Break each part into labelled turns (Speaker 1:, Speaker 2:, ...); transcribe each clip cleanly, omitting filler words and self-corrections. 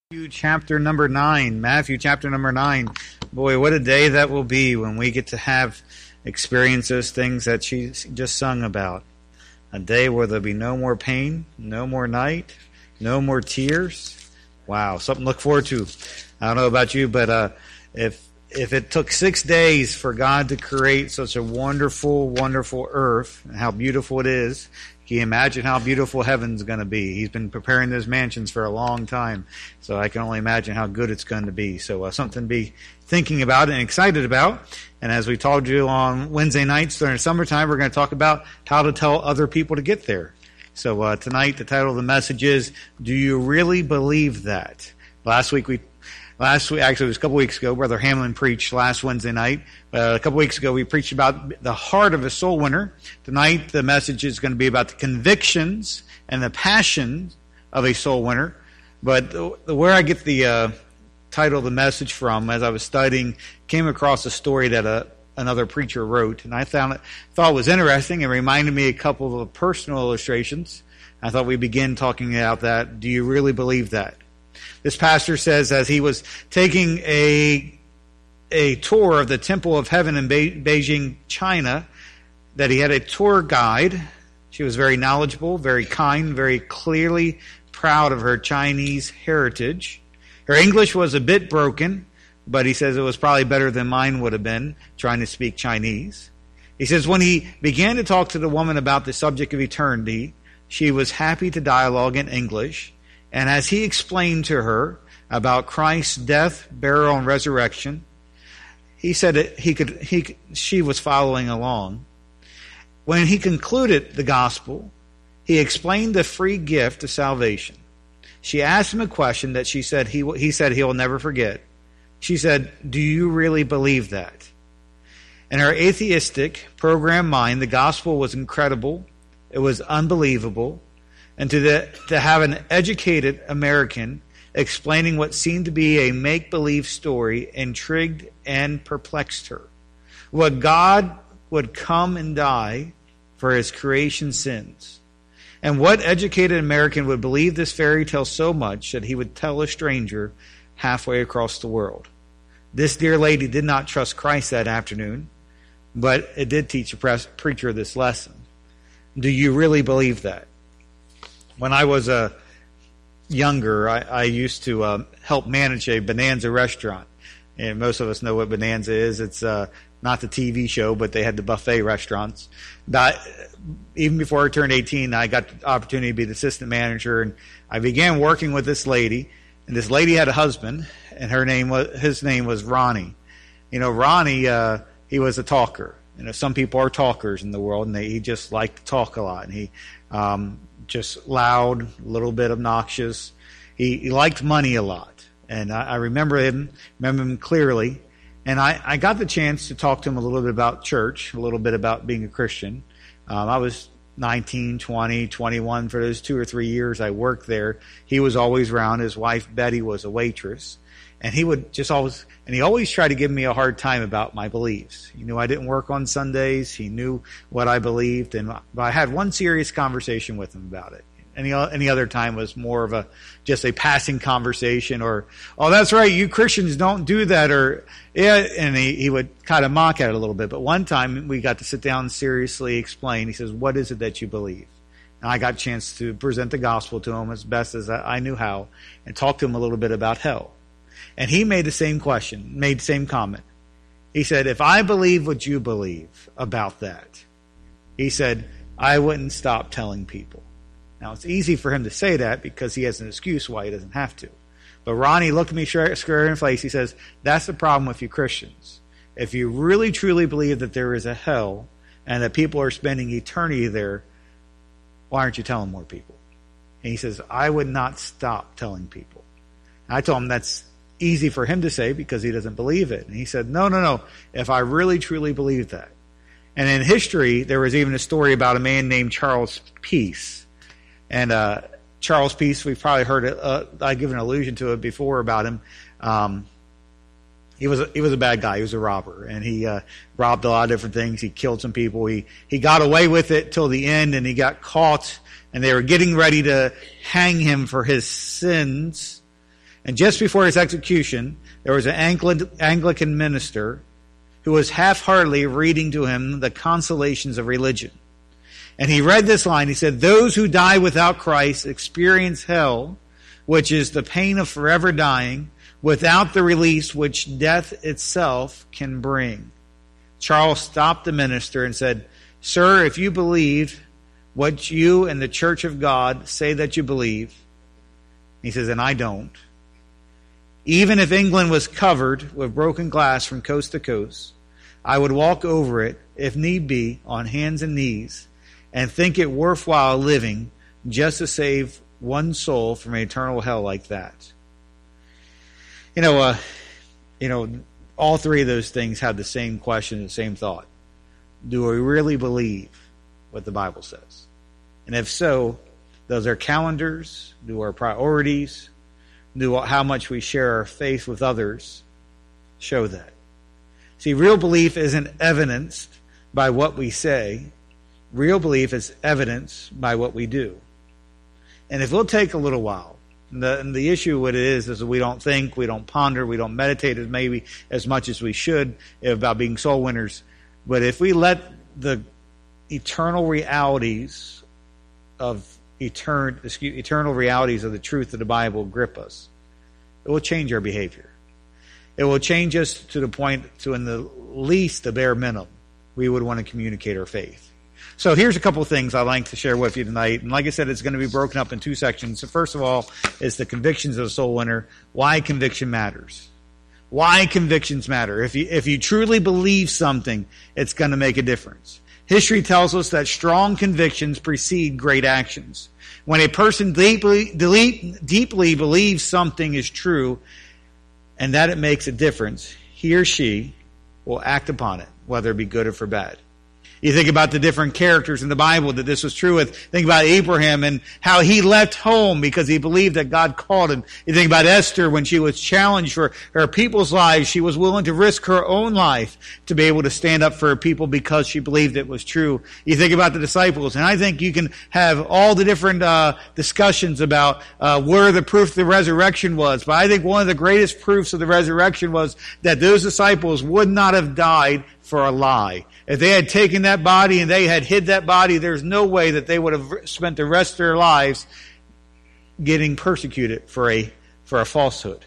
Speaker 1: Matthew chapter number 9. Matthew chapter number 9. Boy, what a day that will be when we get to experience those things that she just sung about. A day where there'll be no more pain, no more night, no more tears. Wow, something to look forward to. I don't know about you, but if it took 6 days for God to create such a wonderful, wonderful earth, and how beautiful it is, can you imagine how beautiful heaven's going to be? He's been preparing those mansions for a long time, so I can only imagine how good it's going to be. So something to be thinking about and excited about. And as we told you on Wednesday nights during the summertime, we're going to talk about how to tell other people to get there. So tonight, the title of the message is, Do You Really Believe That? Last week, actually it was a couple weeks ago, Brother Hamlin preached last Wednesday night. A couple weeks ago we preached about the heart of a soul winner. Tonight the message is going to be about the convictions and the passion of a soul winner. But where I get the title of the message from, as I was studying, came across a story that another preacher wrote, and I thought it was interesting. It reminded me a couple of personal illustrations. I thought we'd begin talking about that. Do you really believe that? This pastor says as he was taking a tour of the Temple of Heaven in Beijing, China, that he had a tour guide. She was very knowledgeable, very kind, very clearly proud of her Chinese heritage. Her English was a bit broken, but he says it was probably better than mine would have been trying to speak Chinese. He says when he began to talk to the woman about the subject of eternity, she was happy to dialogue in English. And as he explained to her about Christ's death, burial, and resurrection, he said that she was following along. When he concluded the gospel, he explained the free gift of salvation. She asked him a question that he said he'll never forget. She said, "Do you really believe that?" In her atheistic, programmed mind, the gospel was incredible. It was unbelievable. And to have an educated American explaining what seemed to be a make-believe story intrigued and perplexed her. What God would come and die for his creation sins. And what educated American would believe this fairy tale so much that he would tell a stranger halfway across the world? This dear lady did not trust Christ that afternoon, but it did teach a preacher this lesson. Do you really believe that? When I was younger, I used to help manage a Bonanza restaurant. And most of us know what Bonanza is. It's not the TV show, but they had the buffet restaurants. Even before I turned 18, I got the opportunity to be the assistant manager, and I began working with this lady. And this lady had a husband, and his name was Ronnie. You know, Ronnie, he was a talker. You know, some people are talkers in the world, and he just liked to talk a lot. And he just loud, a little bit obnoxious. He liked money a lot. And I remember him clearly. And I got the chance to talk to him a little bit about church, a little bit about being a Christian. I was 19, 20, 21 for those 2 or 3 years I worked there. He was always around. His wife, Betty, was a waitress. And he always tried to give me a hard time about my beliefs. He knew I didn't work on Sundays. He knew what I believed. But I had one serious conversation with him about it. Any other time was more of just a passing conversation, or, "Oh, that's right, you Christians don't do that," or, "Yeah," and he would kind of mock at it a little bit. But one time we got to sit down and seriously explain. He says, "What is it that you believe?" And I got a chance to present the gospel to him as best as I knew how, and talk to him a little bit about hell. And he made the same comment. He said, "If I believe what you believe about that," he said, "I wouldn't stop telling people." Now, it's easy for him to say that because he has an excuse why he doesn't have to. But Ronnie looked at me square in the face. He says, "That's the problem with you Christians. If you really truly believe that there is a hell and that people are spending eternity there, why aren't you telling more people?" And he says, "I would not stop telling people." And I told him that's easy for him to say because he doesn't believe it. And he said, No. If I really truly believe that. And in history, there was even a story about a man named Charles Peace. And Charles Peace, we've probably heard it. I give an allusion to it before about him. He was a bad guy. He was a robber, and he robbed a lot of different things. He killed some people. He got away with it till the end, and he got caught, and they were getting ready to hang him for his sins. And just before his execution, there was an Anglican minister who was half-heartedly reading to him the consolations of religion. And he read this line. He said, "Those who die without Christ experience hell, which is the pain of forever dying, without the release which death itself can bring." Charles stopped the minister and said, "Sir, if you believe what you and the Church of God say that you believe," he says, "and I don't, even if England was covered with broken glass from coast to coast, I would walk over it, if need be, on hands and knees, and think it worthwhile living just to save one soul from an eternal hell like that." All three of those things have the same question, the same thought. Do we really believe what the Bible says? And if so, does our calendars, do our priorities, do how much we share our faith with others show that? See, real belief isn't evidenced by what we say. Real belief is evidenced by what we do. And if it'll take a little while, the issue with it is we don't think, we don't ponder, we don't meditate maybe as much as we should about being soul winners. But if we let the eternal realities of eternal realities of the truth of the Bible grip us, it will change our behavior. It will change us to the point to, in the least, the bare minimum, we would want to communicate our faith. So here's a couple of things I'd like to share with you tonight. And like I said, it's going to be broken up in two sections. So first of all is the convictions of a soul winner, why conviction matters. Why convictions matter. If you truly believe something, it's going to make a difference. History tells us that strong convictions precede great actions. When a person deeply believes something is true and that it makes a difference, he or she will act upon it, whether it be good or for bad. You think about the different characters in the Bible that this was true with. Think about Abraham and how he left home because he believed that God called him. You think about Esther when she was challenged for her people's lives. She was willing to risk her own life to be able to stand up for her people because she believed it was true. You think about the disciples, and I think you can have all the different discussions about where the proof of the resurrection was. But I think one of the greatest proofs of the resurrection was that those disciples would not have died for a lie. If they had taken that body and they had hid that body, there's no way that they would have spent the rest of their lives getting persecuted for a falsehood.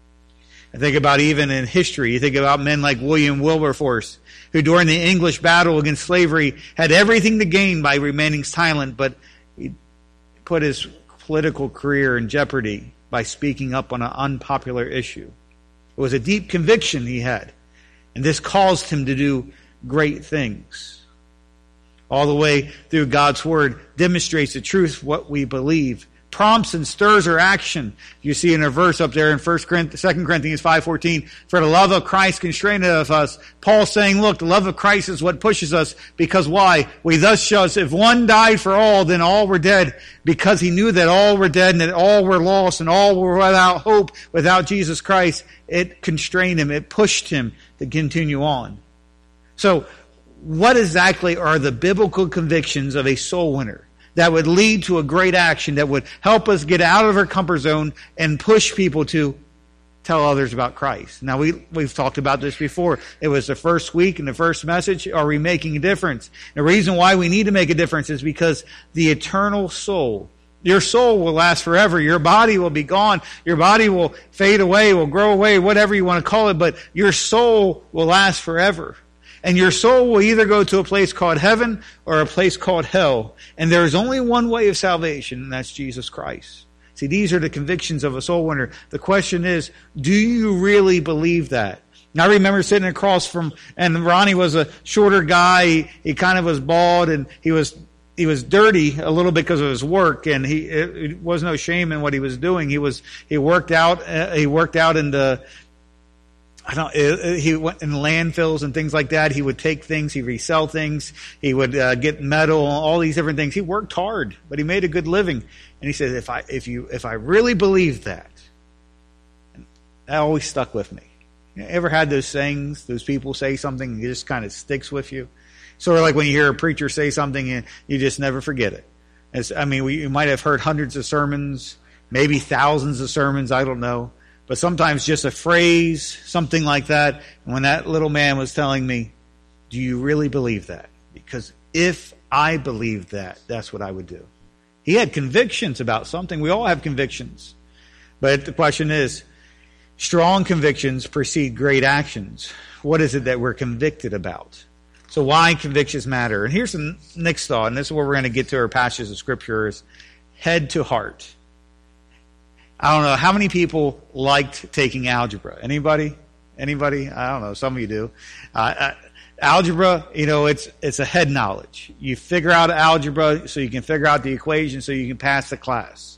Speaker 1: I think about even in history, you think about men like William Wilberforce, who during the English battle against slavery had everything to gain by remaining silent, but he put his political career in jeopardy by speaking up on an unpopular issue. It was a deep conviction he had, and this caused him to do great things. All the way through God's Word demonstrates the truth of what we believe. Prompts and stirs our action. You see in a verse up there in 2 Corinthians 5:14, "For the love of Christ constraineth us." Paul saying, look, the love of Christ is what pushes us, because why? We thus shall, if one died for all, then all were dead, because he knew that all were dead and that all were lost and all were without hope, without Jesus Christ. It constrained him. It pushed him to continue on. So, what exactly are the biblical convictions of a soul winner that would lead to a great action, that would help us get out of our comfort zone and push people to tell others about Christ? Now, we've talked about this before. It was the first week and the first message. Are we making a difference? The reason why we need to make a difference is because the eternal soul, your soul will last forever. Your body will be gone. Your body will fade away, will grow away, whatever you want to call it, but your soul will last forever. And your soul will either go to a place called heaven or a place called hell. And there is only one way of salvation, and that's Jesus Christ. See, these are the convictions of a soul winner. The question is, do you really believe that? Now, I remember sitting across from, and Ronnie was a shorter guy. He kind of was bald, and he was dirty a little bit because of his work, and it was no shame in what he was doing. He worked out in the, he went in landfills and things like that. He would take things, he'd resell things, he would get metal, all these different things. He worked hard, but he made a good living. And he said, if I really believe that, that always stuck with me. You ever had those sayings, those people say something and it just kind of sticks with you? Sort of like when you hear a preacher say something and you just never forget it. You might have heard hundreds of sermons, maybe thousands of sermons, I don't know. but sometimes just a phrase, something like that. And when that little man was telling me, do you really believe that? Because if I believed that, that's what I would do. He had convictions about something. We all have convictions. But the question is, strong convictions precede great actions. What is it that we're convicted about? So why convictions matter? And here's the next thought, and this is where we're going to get to our passages of Scripture, is head to heart. I don't know, how many people liked taking algebra? Anybody? I don't know, some of you do. Algebra, it's a head knowledge. You figure out algebra so you can figure out the equation so you can pass the class.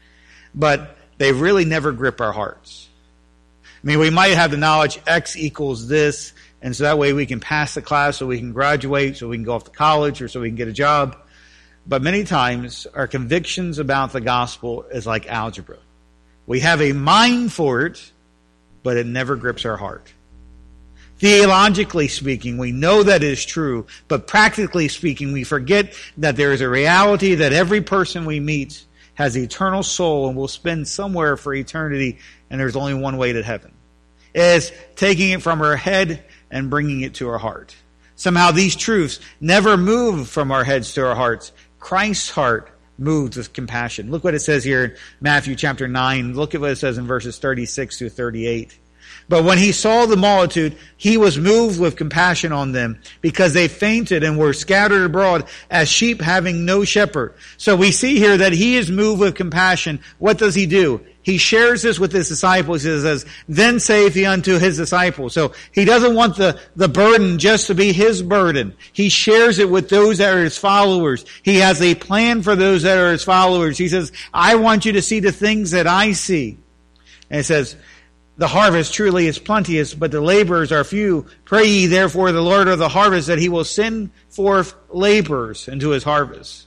Speaker 1: But they really never grip our hearts. I mean, we might have the knowledge X equals this, and so that way we can pass the class so we can graduate, so we can go off to college, or so we can get a job. But many times, our convictions about the gospel is like algebra. We have a mind for it, but it never grips our heart. Theologically speaking, we know that is true, but practically speaking, we forget that there is a reality that every person we meet has an eternal soul and will spend somewhere for eternity, and there's only one way to heaven. It is taking it from our head and bringing it to our heart. Somehow these truths never move from our heads to our hearts. Christ's heart moved with compassion. Look what it says here in Matthew chapter 9. Look at what it says in verses 36 through 38. But when he saw the multitude, he was moved with compassion on them, because they fainted and were scattered abroad as sheep having no shepherd. So we see here that he is moved with compassion. What does he do? He shares this with his disciples. He says, then saith he unto his disciples. So he doesn't want the burden just to be his burden. He shares it with those that are his followers. He has a plan for those that are his followers. He says, I want you to see the things that I see. And it says, the harvest truly is plenteous, but the laborers are few. Pray ye therefore the Lord of the harvest that he will send forth laborers into his harvest.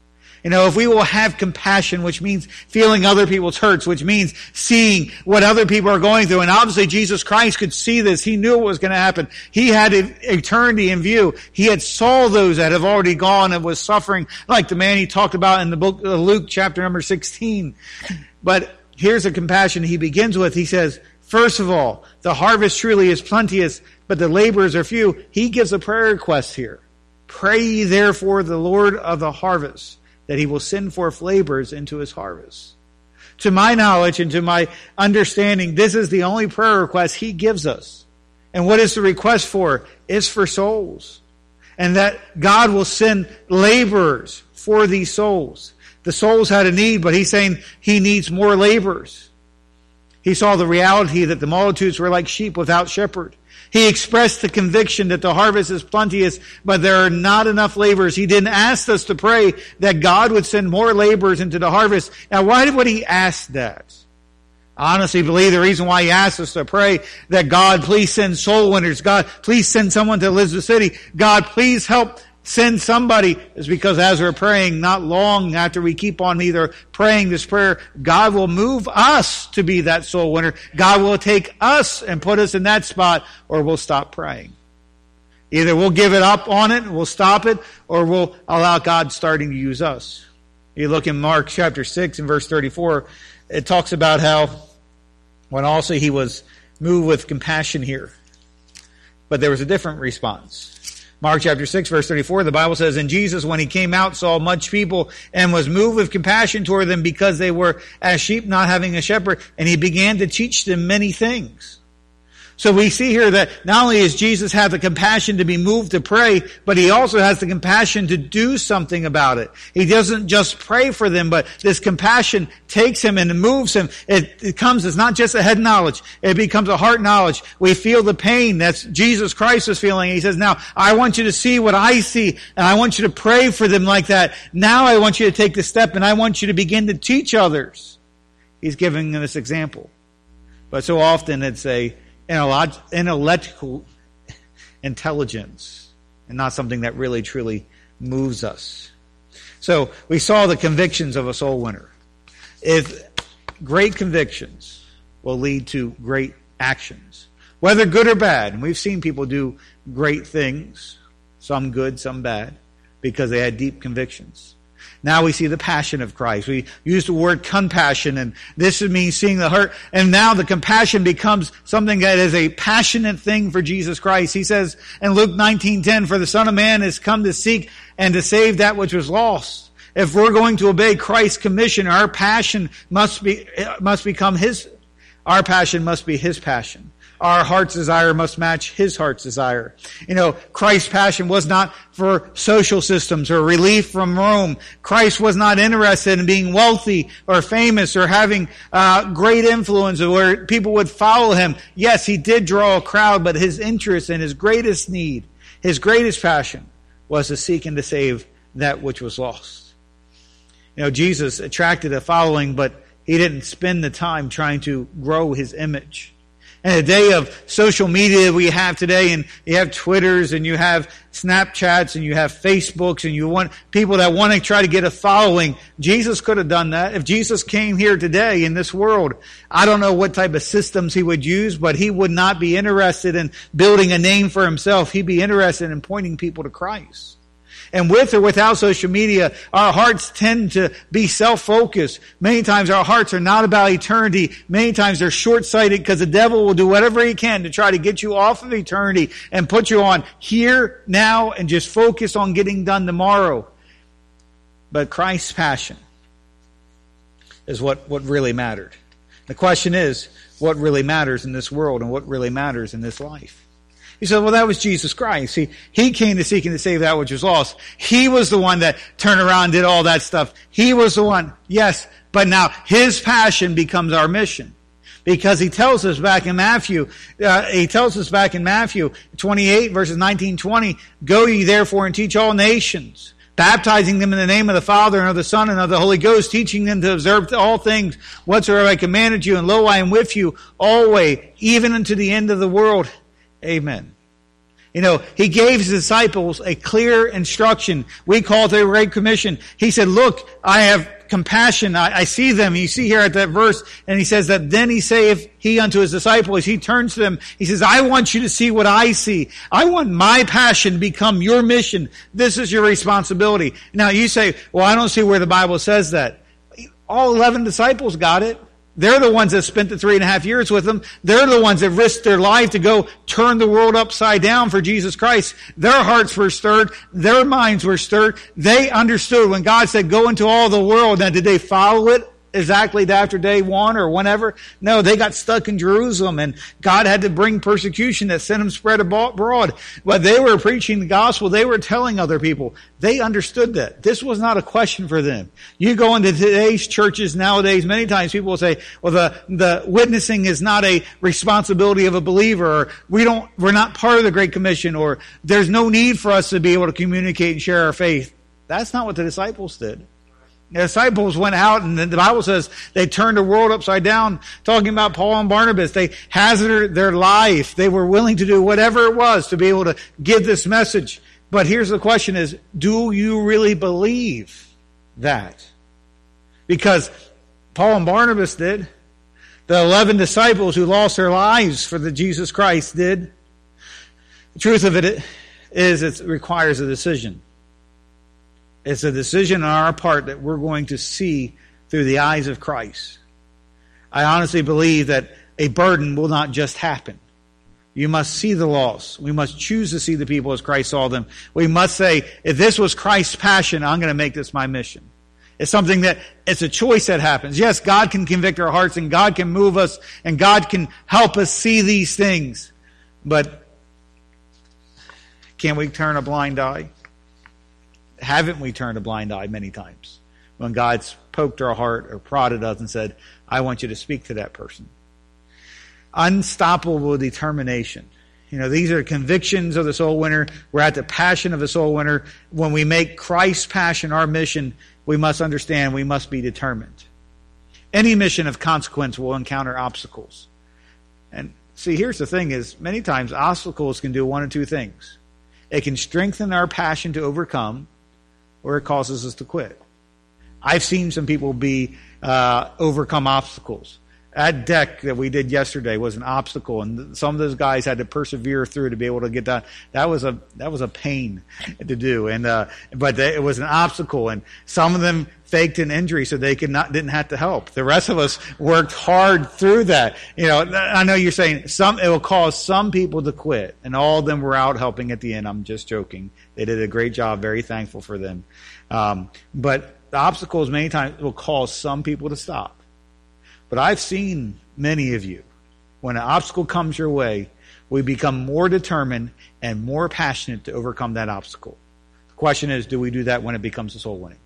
Speaker 1: If we will have compassion, which means feeling other people's hurts, which means seeing what other people are going through. And obviously Jesus Christ could see this. He knew what was going to happen. He had eternity in view. He had saw those that have already gone and was suffering, like the man he talked about in the book of Luke chapter number 16. But here's a compassion he begins with. He says, first of all, the harvest truly is plenteous, but the laborers are few. He gives a prayer request here. Pray ye therefore the Lord of the harvest, that he will send forth laborers into his harvest. To my knowledge and to my understanding, this is the only prayer request he gives us. And what is the request for? It's for souls. And that God will send laborers for these souls. The souls had a need, but he's saying he needs more laborers. He saw the reality that the multitudes were like sheep without shepherd. He expressed the conviction that the harvest is plenteous, but there are not enough laborers. He didn't ask us to pray that God would send more laborers into the harvest. Now, why would he ask that? I honestly believe the reason why he asked us to pray that God, please send soul winners. God, please send someone to Elizabeth City. God, please help send somebody, is because as we're praying, not long after we keep on either praying this prayer, God will move us to be that soul winner. God will take us and put us in that spot, or we'll stop praying. Either we'll give it up on it, we'll stop it, or we'll allow God starting to use us. You look in Mark chapter 6 and verse 34, it talks about how when also he was moved with compassion here. But there was a different response. Mark chapter 6, verse 34, the Bible says, and Jesus, when he came out, saw much people and was moved with compassion toward them because they were as sheep not having a shepherd, and he began to teach them many things. So we see here that not only does Jesus have the compassion to be moved to pray, but he also has the compassion to do something about it. He doesn't just pray for them, but this compassion takes him and moves him. It comes, it's not just a head knowledge. It becomes a heart knowledge. We feel the pain that Jesus Christ is feeling. He says, now, I want you to see what I see, and I want you to pray for them like that. Now I want you to take the step, and I want you to begin to teach others. He's giving them this example. But so often it's a intellectual intelligence and not something that really truly moves us. So we saw the convictions of a soul winner. If great convictions will lead to great actions, whether good or bad, and we've seen people do great things, some good, some bad, because they had deep convictions. Now we see the passion of Christ. We use the word compassion, and this means seeing the hurt. And now the compassion becomes something that is a passionate thing for Jesus Christ. He says in Luke 19:10, "For the Son of Man has come to seek and to save that which was lost." If we're going to obey Christ's commission, our passion must become His. Our passion must be His passion. Our heart's desire must match His heart's desire. Christ's passion was not for social systems or relief from Rome. Christ was not interested in being wealthy or famous or having great influence where people would follow Him. Yes, He did draw a crowd, but His interest and His greatest need, His greatest passion, was to seek and to save that which was lost. Jesus attracted a following, but He didn't spend the time trying to grow His image. In a day of social media we have today, and you have Twitters and you have Snapchats and you have Facebooks and you want people that want to try to get a following. Jesus could have done that. If Jesus came here today in this world, I don't know what type of systems He would use, but He would not be interested in building a name for Himself. He'd be interested in pointing people to Christ. And with or without social media, our hearts tend to be self-focused. Many times our hearts are not about eternity. Many times they're short-sighted because the devil will do whatever he can to try to get you off of eternity and put you on here, now, and just focus on getting done tomorrow. But Christ's passion is what really mattered. The question is, what really matters in this world and what really matters in this life? He said, well, that was Jesus Christ. He came to seek and to save that which was lost. He was the one that turned around and did all that stuff. He was the one, yes, but now His passion becomes our mission. Because He tells us back in Matthew 28, verses 19-20, "Go ye therefore and teach all nations, baptizing them in the name of the Father and of the Son and of the Holy Ghost, teaching them to observe all things whatsoever I commanded you, and lo, I am with you always, even unto the end of the world." Amen. He gave His disciples a clear instruction. We call it the Great Commission. He said, look, I have compassion. I see them. You see here at that verse, and He says that then He saith He unto His disciples, He turns to them, He says, I want you to see what I see. I want my passion to become your mission. This is your responsibility. Now you say, well, I don't see where the Bible says that. All 11 disciples got it. They're the ones that spent the 3.5 years with Him. They're the ones that risked their life to go turn the world upside down for Jesus Christ. Their hearts were stirred. Their minds were stirred. They understood when God said, go into all the world. Now, did they follow it exactly after day one or whenever? No, they got stuck in Jerusalem, and God had to bring persecution that sent them spread abroad. But they were preaching the gospel. They were telling other people. They understood that. This was not a question for them. You go into today's churches nowadays, many times people will say, well, the witnessing is not a responsibility of a believer, or we're not part of the Great Commission, or there's no need for us to be able to communicate and share our faith. That's not what the disciples did. The disciples went out, and the Bible says they turned the world upside down, talking about Paul and Barnabas. They hazarded their life. They were willing to do whatever it was to be able to give this message. But here's the question is, do you really believe that? Because Paul and Barnabas did. The 11 disciples who lost their lives for the Jesus Christ did. The truth of it is it requires a decision. It's a decision on our part that we're going to see through the eyes of Christ. I honestly believe that a burden will not just happen. You must see the lost. We must choose to see the people as Christ saw them. We must say, if this was Christ's passion, I'm going to make this my mission. It's something it's a choice that happens. Yes, God can convict our hearts, and God can move us, and God can help us see these things. But can we turn a blind eye? Haven't we turned a blind eye many times when God's poked our heart or prodded us and said, I want you to speak to that person? Unstoppable determination. These are convictions of the soul winner. We're at the passion of the soul winner. When we make Christ's passion our mission, we must understand we must be determined. Any mission of consequence will encounter obstacles. And see, here's the thing is, many times obstacles can do one of two things. It can strengthen our passion to overcome, or it causes us to quit. I've seen some people overcome obstacles. That deck that we did yesterday was an obstacle, and some of those guys had to persevere through to be able to get done. That was a pain to do, but it was an obstacle, and some of them faked an injury so they didn't have to help. The rest of us worked hard through that. I know you're saying it will cause some people to quit, and all of them were out helping at the end. I'm just joking. They did a great job. Very thankful for them. But the obstacles many times will cause some people to stop. But I've seen many of you, when an obstacle comes your way, we become more determined and more passionate to overcome that obstacle. The question is, do we do that when it becomes a soul winning?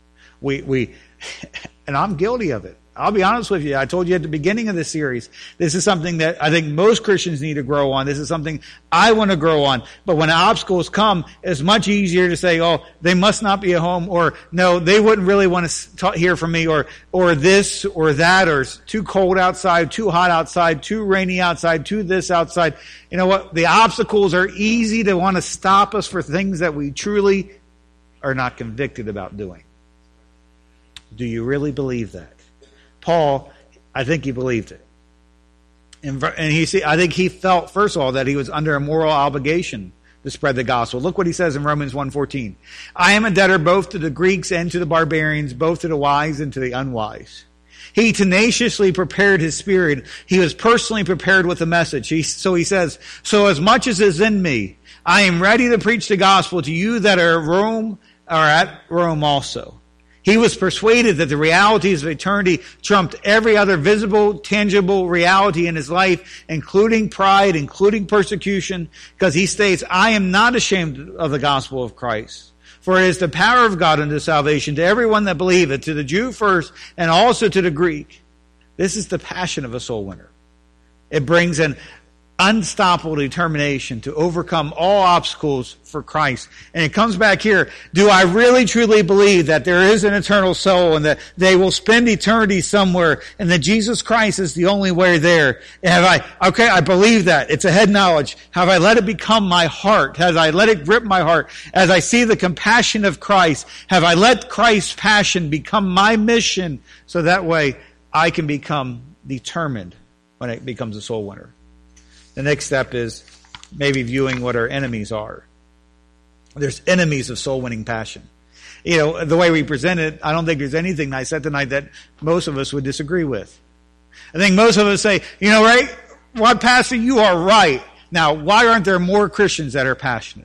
Speaker 1: And I'm guilty of it. I'll be honest with you. I told you at the beginning of this series, this is something that I think most Christians need to grow on. This is something I want to grow on. But when obstacles come, it's much easier to say, oh, they must not be at home, or no, they wouldn't really want to hear from me, or this or that, or it's too cold outside, too hot outside, too rainy outside, too this outside. You know what? The obstacles are easy to want to stop us for things that we truly are not convicted about doing. Do you really believe that? Paul, I think he believed it. And I think he felt, first of all, that he was under a moral obligation to spread the gospel. Look what he says in Romans 1:14. I am a debtor both to the Greeks and to the barbarians, both to the wise and to the unwise. He tenaciously prepared his spirit. He was personally prepared with the message. So he says, so as much as is in me, I am ready to preach the gospel to you that are at Rome also. He was persuaded that the realities of eternity trumped every other visible, tangible reality in his life, including pride, including persecution, because he states, I am not ashamed of the gospel of Christ. For it is the power of God unto salvation to everyone that believeth, to the Jew first, and also to the Greek. This is the passion of a soul winner. It brings an unstoppable determination to overcome all obstacles for Christ. And it comes back here. Do I really truly believe that there is an eternal soul and that they will spend eternity somewhere and that Jesus Christ is the only way there? I believe that. It's a head knowledge. Have I let it become my heart? Have I let it grip my heart? As I see the compassion of Christ, have I let Christ's passion become my mission so that way I can become determined when it becomes a soul winner? The next step is maybe viewing what our enemies are. There's enemies of soul-winning passion. The way we present it, I don't think there's anything I said tonight that most of us would disagree with. I think most of us say, right? What, Pastor, you are right. Now, why aren't there more Christians that are passionate?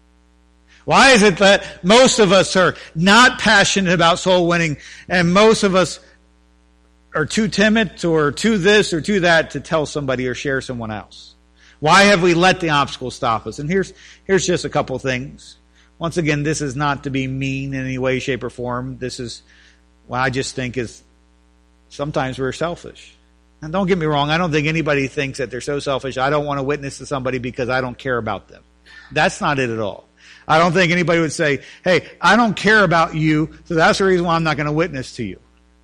Speaker 1: Why is it that most of us are not passionate about soul winning and most of us are too timid or too this or too that to tell somebody or share someone else? Why have we let the obstacles stop us? And here's just a couple things. Once again, this is not to be mean in any way, shape, or form. This is what I just think is sometimes we're selfish. And don't get me wrong, I don't think anybody thinks that they're so selfish, I don't want to witness to somebody because I don't care about them. That's not it at all. I don't think anybody would say, hey, I don't care about you, so that's the reason why I'm not going to witness to you.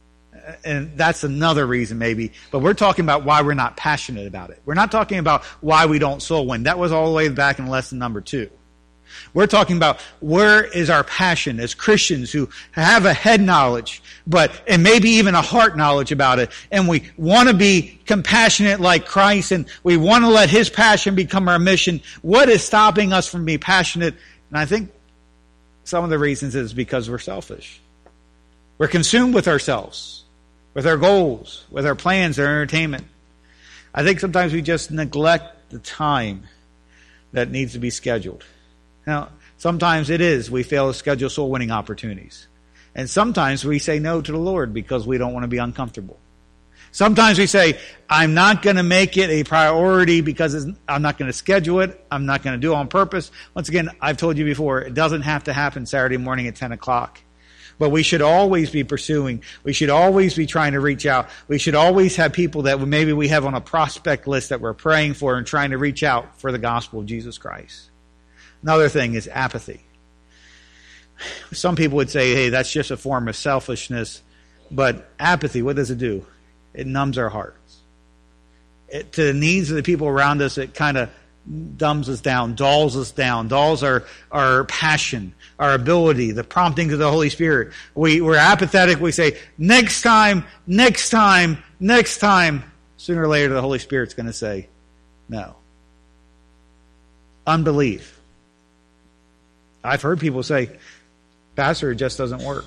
Speaker 1: And that's another reason maybe. But we're talking about why we're not passionate about it. We're not talking about why we don't soul win. That was all the way back in lesson number 2. We're talking about where is our passion as Christians who have a head knowledge, and maybe even a heart knowledge about it. And we want to be compassionate like Christ, and we want to let his passion become our mission. What is stopping us from being passionate? And I think some of the reasons is because we're selfish. We're consumed with ourselves, with our goals, with our plans, our entertainment. I think sometimes we just neglect the time that needs to be scheduled. Now, sometimes it is we fail to schedule soul winning opportunities. And sometimes we say no to the Lord because we don't want to be uncomfortable. Sometimes we say, I'm not going to make it a priority because I'm not going to schedule it. I'm not going to do it on purpose. Once again, I've told you before, it doesn't have to happen Saturday morning at 10 o'clock. But we should always be pursuing. We should always be trying to reach out. We should always have people that maybe we have on a prospect list that we're praying for and trying to reach out for the gospel of Jesus Christ. Another thing is apathy. Some people would say, hey, that's just a form of selfishness. But apathy, what does it do? It numbs our hearts. To the needs of the people around us, it kind of dumbs us down, dulls us down, dulls our passion, our ability, the promptings of the Holy Spirit. We're apathetic. We say, next time, next time, next time. Sooner or later, the Holy Spirit's going to say, no. Unbelief. I've heard people say, Pastor, it just doesn't work.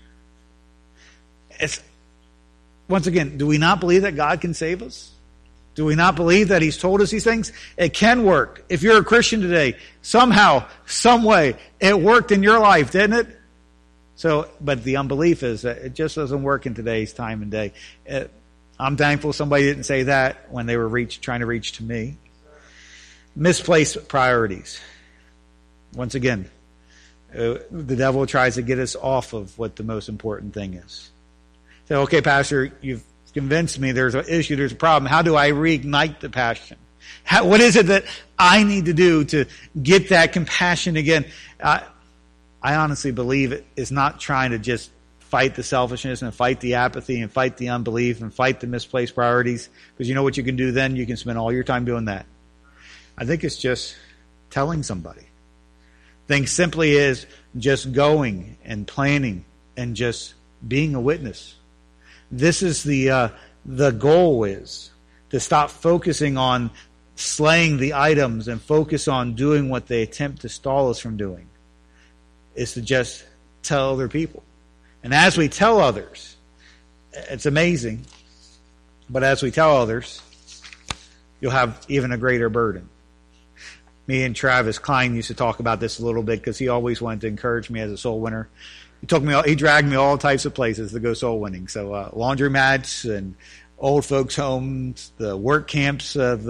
Speaker 1: Once again, do we not believe that God can save us? Do we not believe that He's told us these things? It can work. If you're a Christian today, somehow, some way, it worked in your life, didn't it? But the unbelief is that it just doesn't work in today's time and day. I'm thankful somebody didn't say that when they were trying to reach to me. Misplaced priorities. Once again, the devil tries to get us off of what the most important thing is. So, okay, Pastor, you've convinced me there's an issue, there's a problem. How do I reignite the passion? What is it that I need to do to get that compassion again? I honestly believe it is not trying to just fight the selfishness and fight the apathy and fight the unbelief and fight the misplaced priorities. Because you know what you can do then? You can spend all your time doing that. I think it's just telling somebody. Things simply is just going and planning and just being a witness. This is the goal is to stop focusing on slaying the items and focus on doing what they attempt to stall us from doing. Is to just tell other people. And as we tell others, it's amazing, but as we tell others, you'll have even a greater burden. Me and Travis Klein used to talk about this a little bit because he always wanted to encourage me as a soul winner. He dragged me all types of places to go soul winning. So laundromats and old folks' homes, the work camps of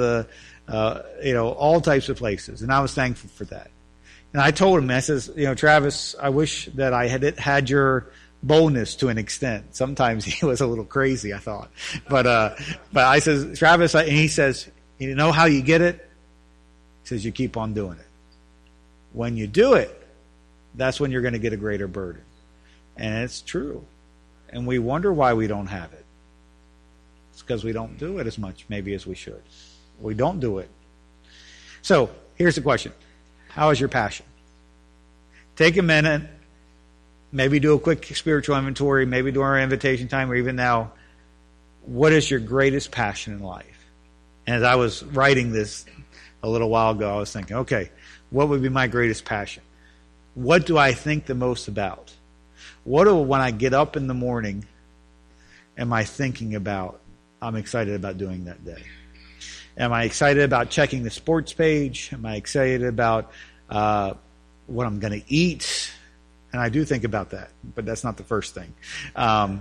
Speaker 1: all types of places. And I was thankful for that. And I told him, I says, Travis, I wish that I had your boldness to an extent. Sometimes he was a little crazy, I thought. But I says, Travis, and he says, you know how you get it? He says, you keep on doing it. When you do it, that's when you're going to get a greater burden. And it's true. And we wonder why we don't have it. It's because we don't do it as much maybe as we should. We don't do it. So here's the question. How is your passion? Take a minute, maybe do a quick spiritual inventory, maybe during our invitation time or even now. What is your greatest passion in life? And as I was writing this a little while ago, I was thinking, okay, what would be my greatest passion? What do I think the most about? When I get up in the morning, am I thinking about, I'm excited about doing that day? Am I excited about checking the sports page? Am I excited about what I'm going to eat? And I do think about that, but that's not the first thing. Am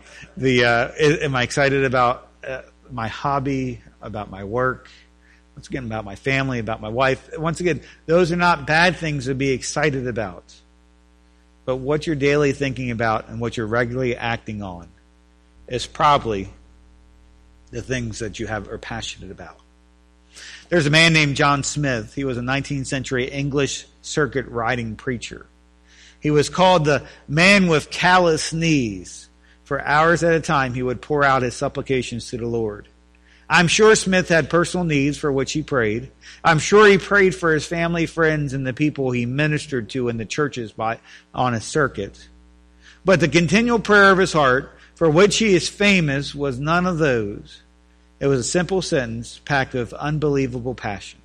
Speaker 1: I excited about my hobby, about my work? Once again, about my family, about my wife. Once again, those are not bad things to be excited about. But what you're daily thinking about and what you're regularly acting on is probably the things that you are passionate about. There's a man named John Smith. He was a 19th century English circuit riding preacher. He was called the man with callous knees. For hours at a time, he would pour out his supplications to the Lord. I'm sure Smith had personal needs for which he prayed. I'm sure he prayed for his family, friends, and the people he ministered to in the churches on his circuit. But the continual prayer of his heart, for which he is famous, was none of those. It was a simple sentence packed with unbelievable passion.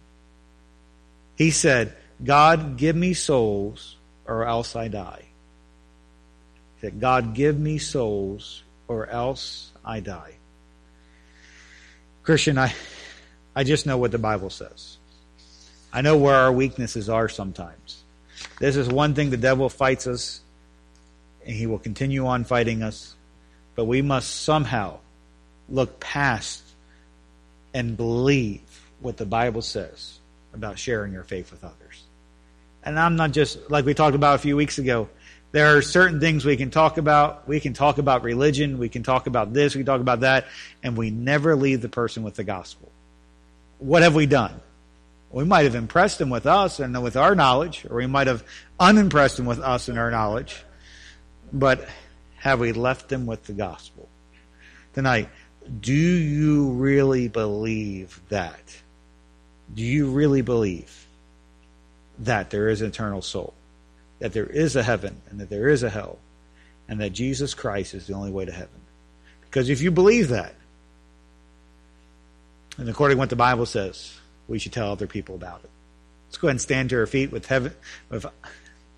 Speaker 1: He said, God, give me souls or else I die. He said, God, give me souls or else I die. Christian, I just know what the Bible says. I know where our weaknesses are sometimes. This is one thing the devil fights us, and he will continue on fighting us. But we must somehow look past and believe what the Bible says about sharing your faith with others. And I'm not just, like we talked about a few weeks ago, there are certain things we can talk about. We can talk about religion. We can talk about this. We can talk about that. And we never leave the person with the gospel. What have we done? We might have impressed them with us and with our knowledge, or we might have unimpressed them with us and our knowledge. But have we left them with the gospel? Tonight, do you really believe that Do you really believe that there is an eternal soul, that there is a heaven and that there is a hell, and that Jesus Christ is the only way to heaven? Because if you believe that, and according to what the Bible says, we should tell other people about it. Let's go ahead and stand to our feet with